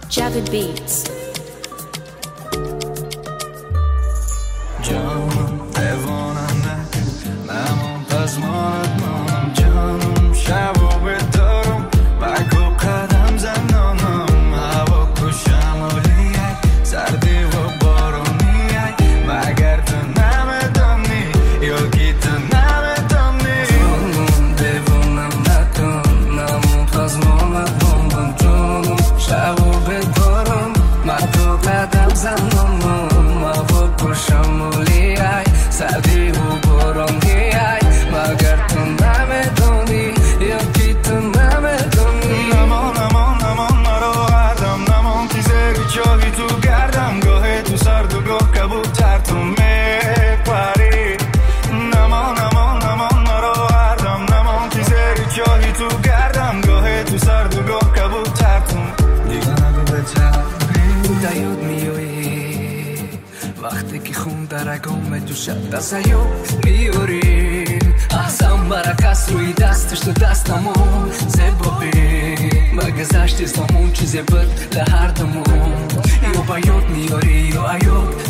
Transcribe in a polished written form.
Javid Beats. جانم دیوانم نکن نمون پزمانت مانم جانم شب و بدارم بگو قدم زنانم هوا کشمالیه سردی و بارونیه مگر تو نمیدانی یا کی تو نمیدانی جانم دیوانم نکن نمون پزمانت مانم جانم شب و بدارم بگو قدم زنانم هوا کشمالیه سردی و بارونی مگر تو نمیدونی یا کی تو نمیدونی نمان مرا هردم نمان که زیر چاهی تو گردم گاهی تو سرد و گاه کبوتر تو میپری نمان مرا هردم نمان که زیر چاهی تو گردم گاهی تو سرد و گاه کبوتر تو دیگه نگو بتری دیاد میایی وقتی که خون در رگام تو شد دستیاد میاری احسن برکس روی دستش تو دستمون زبابی مگذشت اسممون چیزی بد لهر دمون یا بیاد میاری یا ایاد